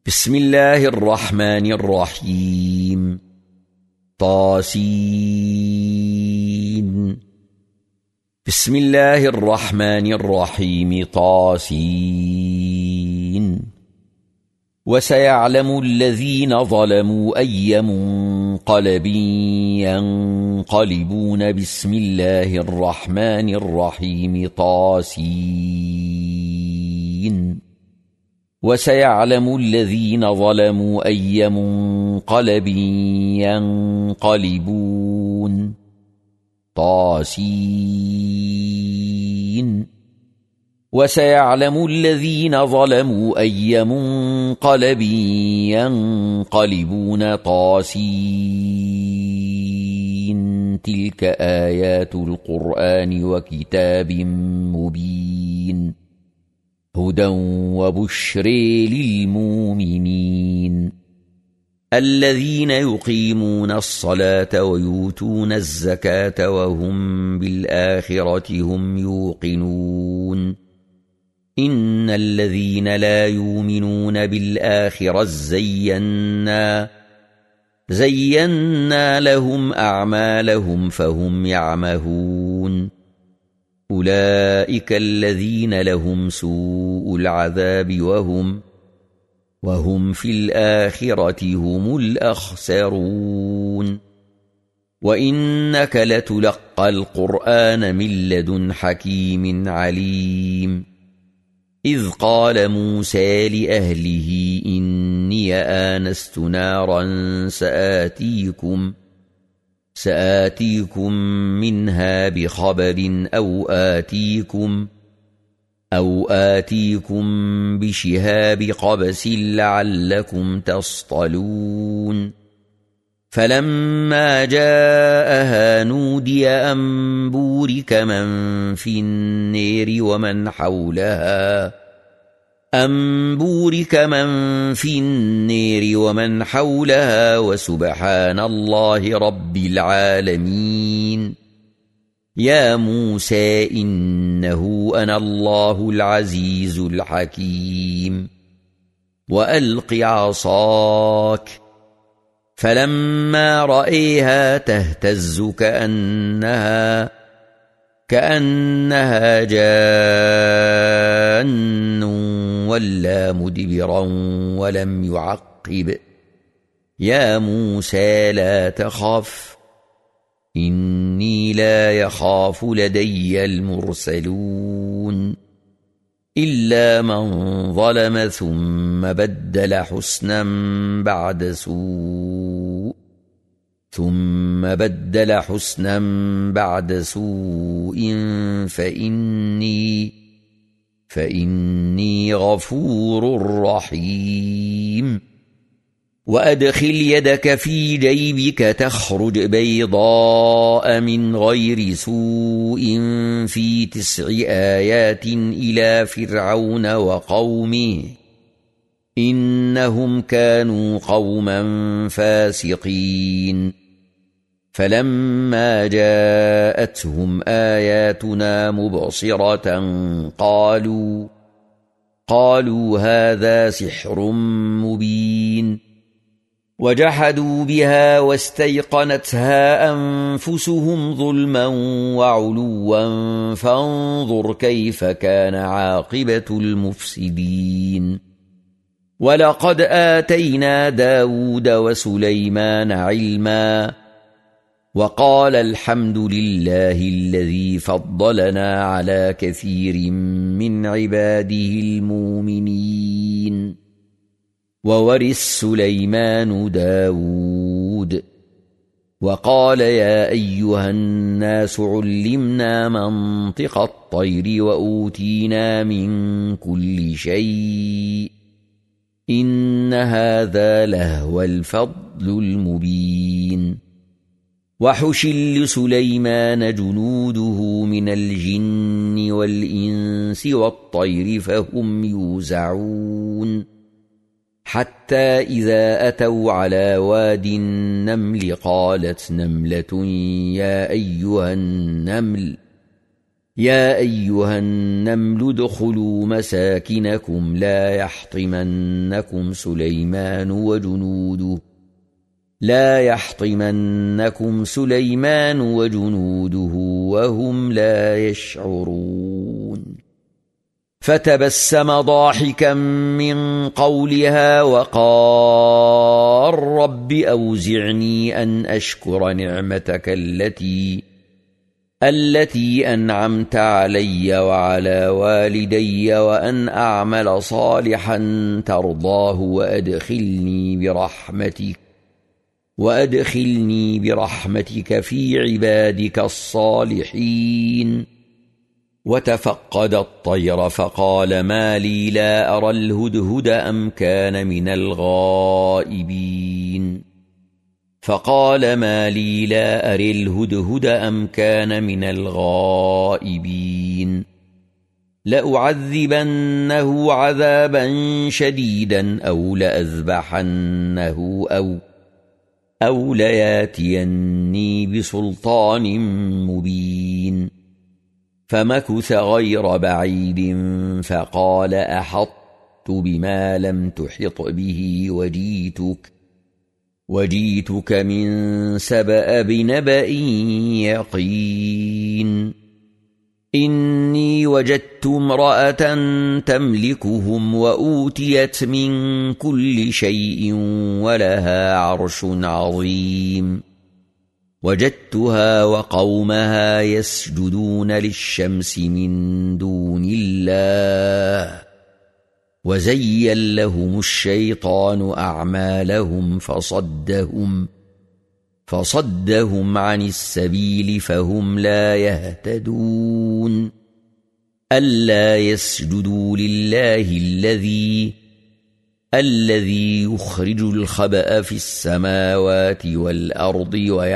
بسم الله الرحمن الرحيم. طاسين. بسم الله الرحمن الرحيم. طاسين. وسيعلم الذين ظلموا أي منقلب ينقلبون. بسم الله الرحمن الرحيم. طاسين. وسيعلم الذين ظلموا أي منقلب ينقلبون. طاسين. وسيعلم الذين ظلموا أي منقلب ينقلبون. طاسين. تلك آيات القرآن وكتاب مبين هدى وبشر للمؤمنين الذين يقيمون الصلاة ويؤتون الزكاة وهم بالآخرة هم يوقنون. إن الذين لا يؤمنون بالآخرة زينا لهم أعمالهم فهم يعمهون. أولئك الذين لهم سوء العذاب وهم في الآخرة هم الأخسرون. وإنك لتلقى القرآن من لدن حكيم عليم. إذ قال موسى لأهله إني آنست نارا سآتيكم منها بخبر أو آتيكم بشهاب قبس لعلكم تصطلون. فلما جاءها نودي أن بورك من في النار ومن حولها وسبحان الله رب العالمين. يا موسى إنه أنا الله العزيز الحكيم. وألق عصاك. فلما رأيها تهتز كأنها جان ولا مدبرا ولم يعقب. يا موسى لا تخف إني لا يخاف لدي المرسلون. إلا من ظلم ثم بدل حسنا بعد سوء فإني غفور رحيم. وأدخل يدك في جيبك تخرج بيضاء من غير سوء في 9 آيات إلى فرعون وقومه إنهم كانوا قوما فاسقين. فلما جاءتهم آياتنا مبصرة قالوا هذا سحر مبين. وجحدوا بها واستيقنتها أنفسهم ظلما وعلوا فانظر كيف كان عاقبة المفسدين. ولقد آتينا داود وسليمان علما وقال الحمد لله الذي فضلنا على كثير من عباده المؤمنين. وورث سليمان داود وقال يا أيها الناس علمنا منطق الطير وأوتينا من كل شيء إن هذا لهو الفضل المبين. وحشر لسليمان جنوده من الجن والإنس والطير فهم يوزعون. حتى إذا أتوا على واد النمل قالت نملة يا أيها النمل يا أيها النمل ادخلوا مساكنكم لا يحطمنكم سليمان وجنوده وهم لا يشعرون فتبسم ضاحكا من قولها وقال رب أوزعني أن أشكر نعمتك التي أنعمت علي وعلى والدي وأن أعمل صالحا ترضاه وأدخلني برحمتك في عبادك الصالحين وتفقد الطير فقال ما لي لا أرى الهدهد أم كان من الغائبين فقال ما لي لا أرى الهدهد أم كان من الغائبين لأعذبنه عذابا شديدا أو لأذبحنه أو لياتيني بسلطان مبين فمكث غير بعيد فقال أحطت بما لم تحط به وجيتك من سبأ بنبأ يقين إني وجدت امرأة تملكهم وأوتيت من كل شيء ولها عرش عظيم وجدتها وقومها يسجدون للشمس من دون الله وزين لهم الشيطان أعمالهم فصدهم عن السبيل فهم لا يهتدون ألا يسجدوا لله الذي يخرج الخبأ في السماوات والأرض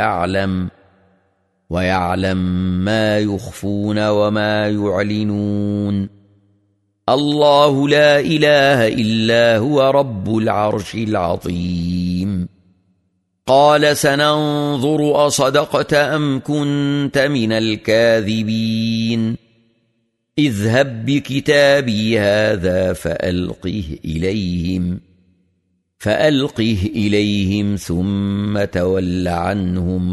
ويعلم ما يخفون وما يعلنون الله لا إله إلا هو رب العرش العظيم قال سننظر أصدقت أم كنت من الكاذبين اذهب بكتابي هذا فألقه إليهم ثم تول عنهم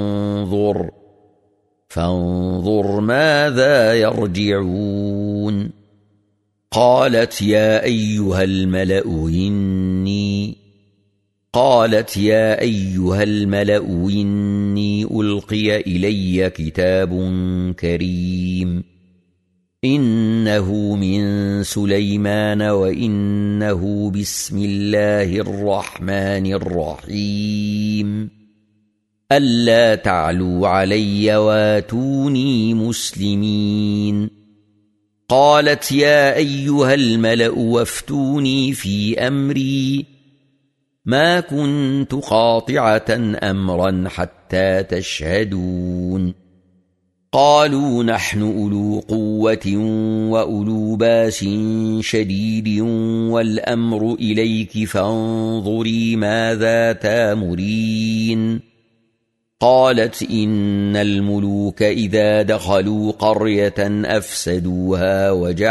فانظر ماذا يرجعون قالت يا أيها الملأ إني ألقي إلي كتاب كريم إنه من سليمان وإنه بسم الله الرحمن الرحيم ألا تعلوا علي واتوني مسلمين قالت يا أيها الملأ وافتوني في أمري ما كنت قاطعة أمرا حتى تشهدون قالوا نحن أولو قوة وأولو باس شديد والأمر إليك فانظري ماذا تامرين قالت إن الملوك إذا دخلوا قرية أفسدوها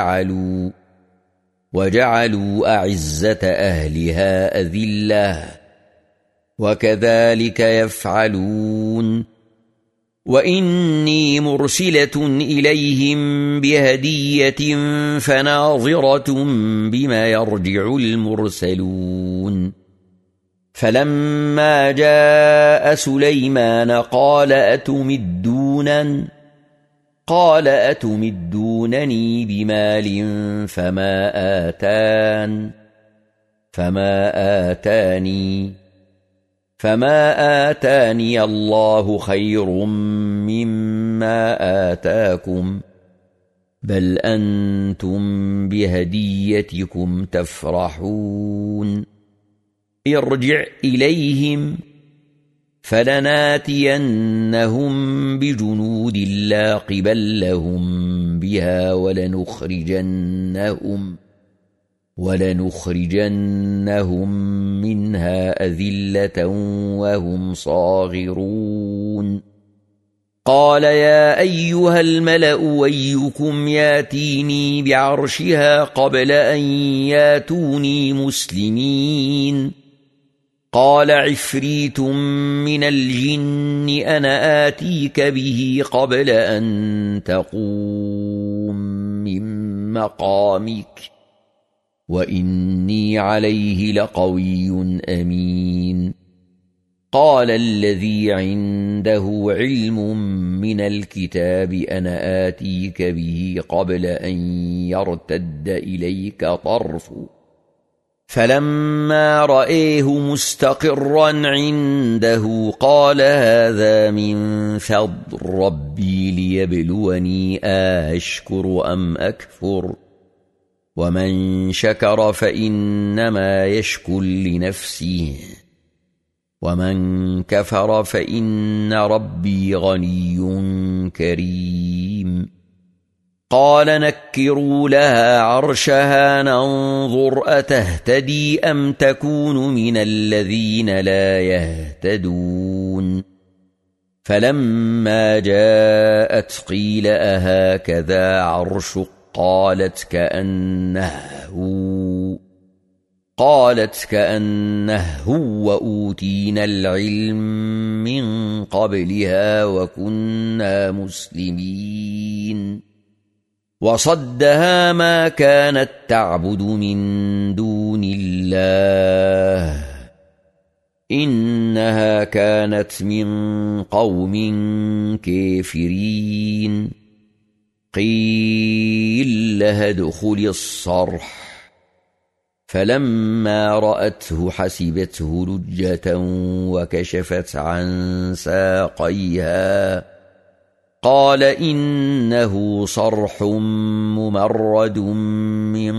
وجعلوا أعزة أهلها أذلة وكذلك يفعلون وإني مرسلة إليهم بهدية فناظرة بما يرجع المرسلون فلما جاء سليمان قال أتمدونني بمال فما آتاني الله خير مما آتاكم بل أنتم بهديتكم تفرحون ارجع إليهم فلناتينهم بجنود لا قبل لهم بها ولنخرجنهم منها أذلة وهم صاغرون قال يا أيها الملأ أيكم ياتيني بعرشها قبل أن ياتوني مسلمين قال عفريت من الجن أنا آتيك به قبل أن تقوم من مقامك وإني عليه لقوي أمين قال الذي عنده علم من الكتاب أنا آتيك به قبل أن يرتد إليك طرفك فلما رأيه مستقرا عنده قال هذا من فضل ربي ليبلوني أشكر أم أكفر ومن شكر فإنما يشكر لنفسه ومن كفر فإن ربي غني كريم قال نكروا لها عرشها ننظر أتهتدي أم تكون من الذين لا يهتدون فلما جاءت قيل أهكذا عرشك قالت كأنه هو وأوتينا العلم من قبلها وكنا مسلمين وصدها ما كانت تعبد من دون الله إنها كانت من قوم كافرين قيل لها ادخل الصرح فلما رأته حسبته لجة وكشفت عن ساقيها قال إنه صرح ممرد من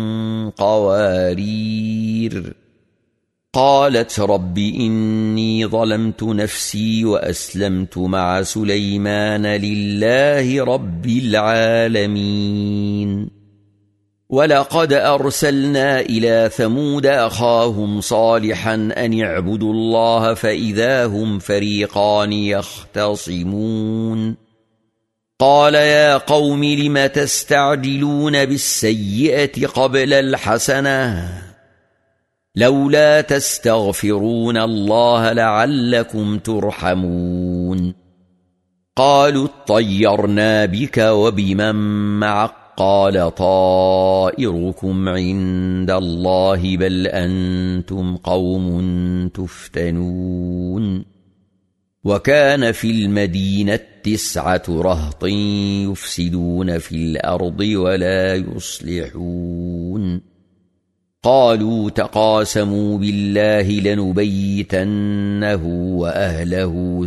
قوارير قالت رب إني ظلمت نفسي وأسلمت مع سليمان لله رب العالمين ولقد أرسلنا إلى ثمود أخاهم صالحا أن اعبدوا الله فإذا هم فريقان يختصمون قال يا قوم لم تستعجلون بالسيئة قبل الحسنة لولا تستغفرون الله لعلكم ترحمون قالوا اطيرنا بك وبمن معك قال طائركم عند الله بل أنتم قوم تفتنون وكان في المدينة 9 رهط يفسدون في الأرض ولا يصلحون قالوا تقاسموا بالله لنبيتنه وأهله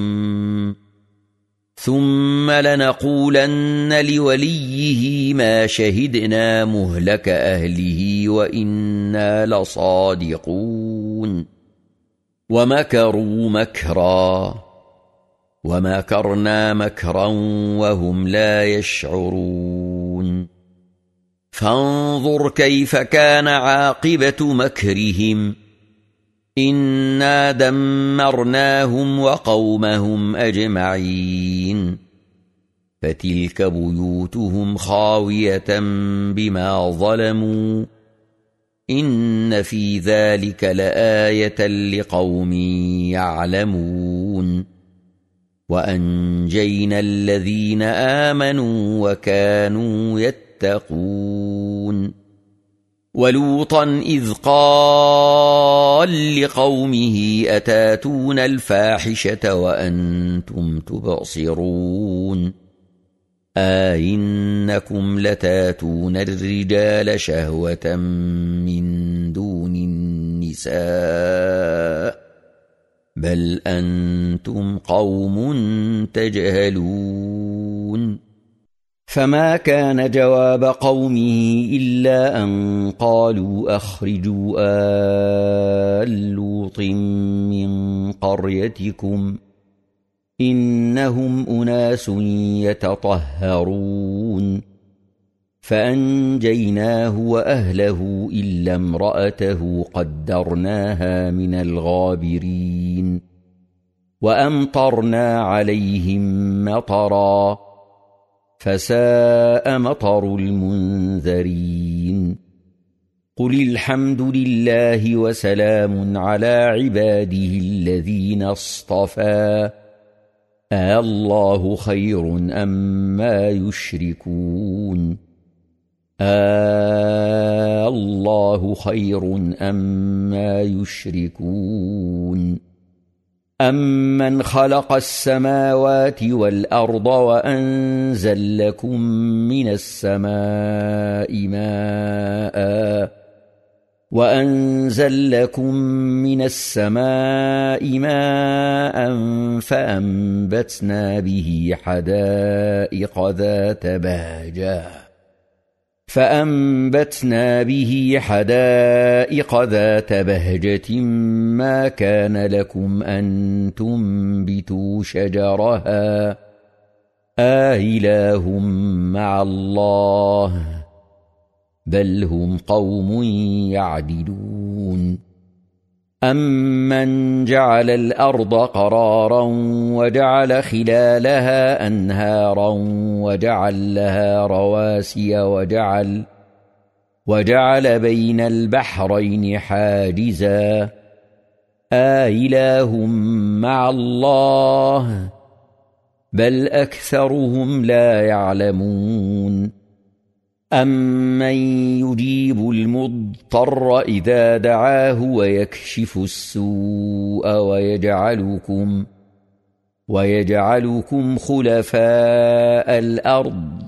ثم لنقولن لوليه ما شهدنا مهلك أهله وإنا لصادقون ومكروا مكرا ومكرنا مكرا وهم لا يشعرون فانظر كيف كان عاقبة مكرهم إنا دمرناهم وقومهم أجمعين فتلك بيوتهم خاوية بما ظلموا إن في ذلك لآية لقوم يعلمون وأنجينا الذين آمنوا وكانوا يتقون ولوطا إذ قال لقومه أتاتون الفاحشة وأنتم تبصرون أئنكم لتاتون الرجال شهوة من دون النساء بل أنتم قوم تجهلون فما كان جواب قومه إلا أن قالوا أخرجوا آل لوط من قريتكم إنهم أناس يتطهرون فأنجيناه وأهله إلا امرأته قدرناها من الغابرين وأمطرنا عليهم مطرا فساء مطر المنذرين قل الحمد لله وسلام على عباده الذين اصطفى الله خير أما يشركون الله خير أما يشركون أمن خلق السماوات والأرض وأنزل لكم من السماء ماء فأنبتنا به حدائق ذات بهجة ما كان لكم أن تنبتوا شجرها إله مع الله بل هم قوم يعدلون أمن جعل الأرض قرارا وجعل خلالها أنهارا وجعل لها رواسي وجعل بين البحرين حاجزا إله مع الله بل أكثرهم لا يعلمون أمن يجيب المضطر إذا دعاه ويكشف السوء ويجعلكم خلفاء الأرض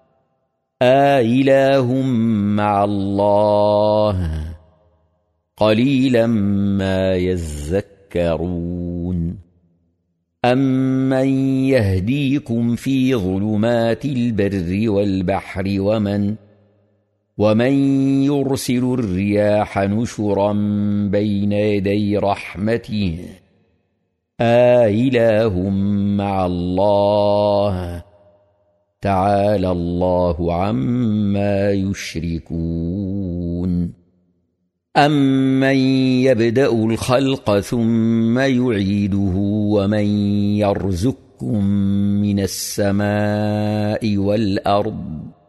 إله مع الله قليلا ما يذكرون أمن يهديكم في ظلمات البر والبحر ومن يرسل الرياح نشرا بين يدي رحمته إله مع الله تعالى الله عما يشركون أمن يبدأ الخلق ثم يعيده ومن يرزقكم من السماء والأرض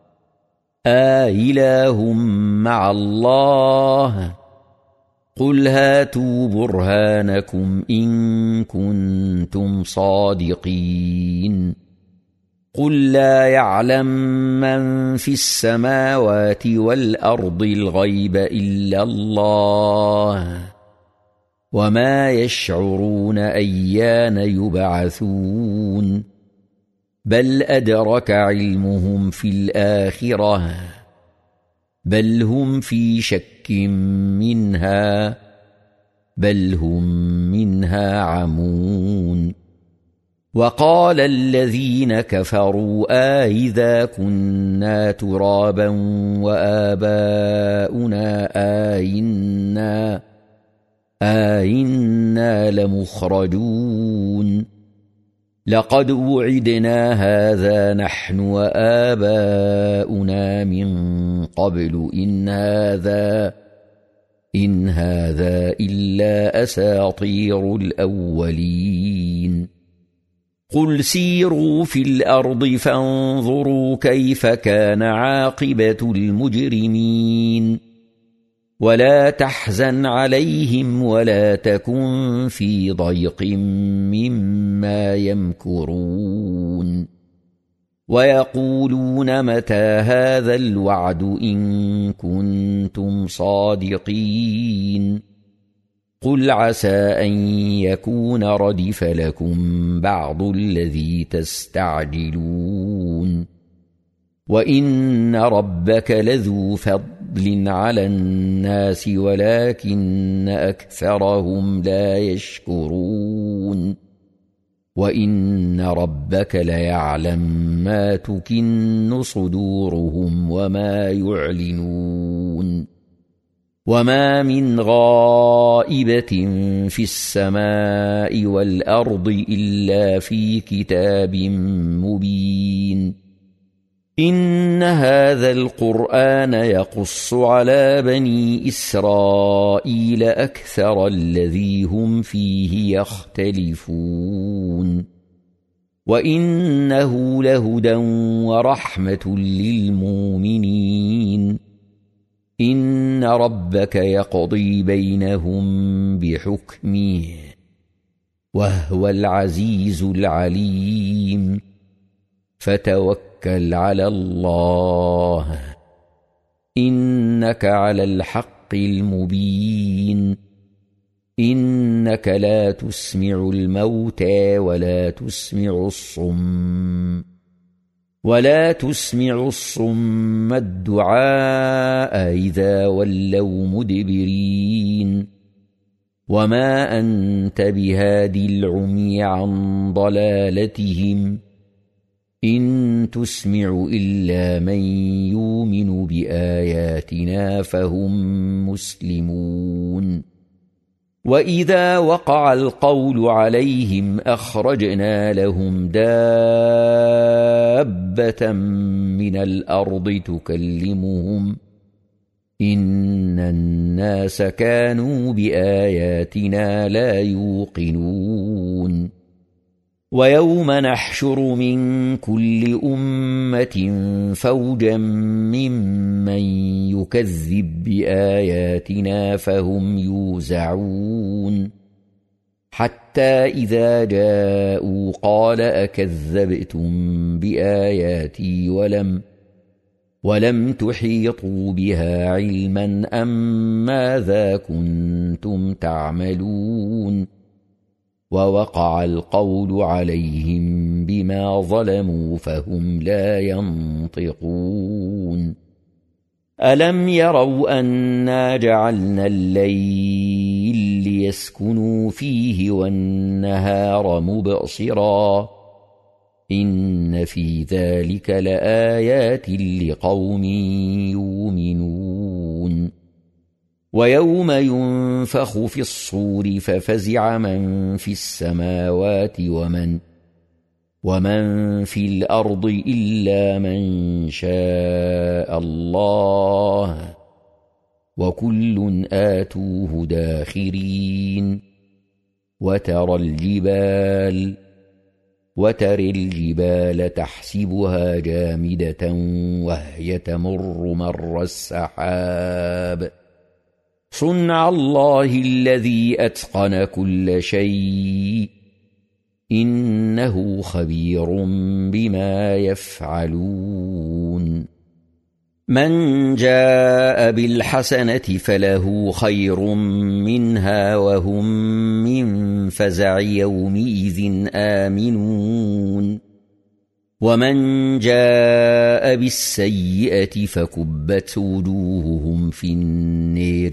إله مع الله قل هاتوا برهانكم إن كنتم صادقين قل لا يعلم من في السماوات والأرض الغيب إلا الله وما يشعرون أيان يبعثون بل أدرك علمهم في الآخرة بل هم في شك منها بل هم منها عمون وقال الذين كفروا أإذا كنا ترابا وآباؤنا أئنا لمخرجون لقد وعدنا هذا نحن وآباؤنا من قبل إن هذا إلا أساطير الأولين قل سيروا في الأرض فانظروا كيف كان عاقبة المجرمين ولا تحزن عليهم ولا تكن في ضيق مما يمكرون ويقولون متى هذا الوعد إن كنتم صادقين قل عسى أن يكون ردف لكم بعض الذي تستعجلون وإن ربك لذو فضل على الناس ولكن أكثرهم لا يشكرون وإن ربك ليعلم ما تكن صدورهم وما يعلنون وما من غائبة في السماء والأرض إلا في كتاب مبين إن هذا القرآن يقص على بني إسرائيل أكثر الذي هم فيه يختلفون وإنه لهدى ورحمة للمؤمنين إن ربك يقضي بينهم بحكمه وهو العزيز العليم فتوكل على الله إنك على الحق المبين إنك لا تسمع الموتى ولا تسمع الصم الدعاء إذا ولوا مدبرين وما أنت بهادي العمي عن ضلالتهم إن تسمع إلا من يؤمن بآياتنا فهم مسلمون وإذا وقع القول عليهم أخرجنا لهم دابة من الأرض تكلمهم إن الناس كانوا بآياتنا لا يوقنون ويوم نحشر من كل أمة فوجا ممن يكذب بآياتنا فهم يوزعون حتى إذا جاءوا قال أكذبتم بآياتي ولم تحيطوا بها علما أم ماذا كنتم تعملون ووقع القول عليهم بما ظلموا فهم لا ينطقون ألم يروا أنا جعلنا الليل ليسكنوا فيه والنهار مبصرا إن في ذلك لآيات لقوم يؤمنون ويوم ينفخ في الصور ففزع من في السماوات ومن في الأرض إلا من شاء الله وكل آتوه داخرين وترى الجبال تحسبها جامدة وهي تمر مر السحاب صنع الله الذي أتقن كل شيء إنه خبير بما يفعلون من جاء بالحسنة فله خير منها وهم من فزع يومئذ آمنون ومن جاء بالسيئة فكبت وجوههم في النار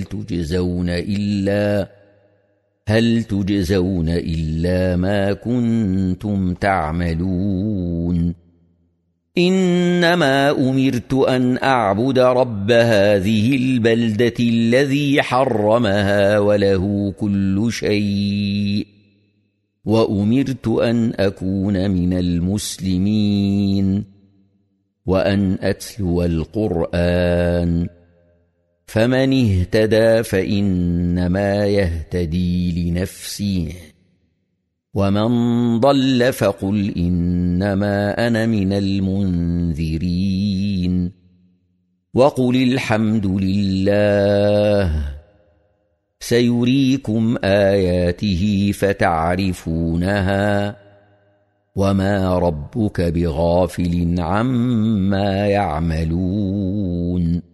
هل تجزون إلا ما كنتم تعملون إنما أمرت أن أعبد رب هذه البلدة الذي حرمها وله كل شيء وأمرت أن أكون من المسلمين وأن أتلو القرآن فمن اهتدى فإنما يهتدي لنفسه ومن ضل فقل إنما أنا من المنذرين وقل الحمد لله سيريكم آياته فتعرفونها وما ربك بغافل عما يعملون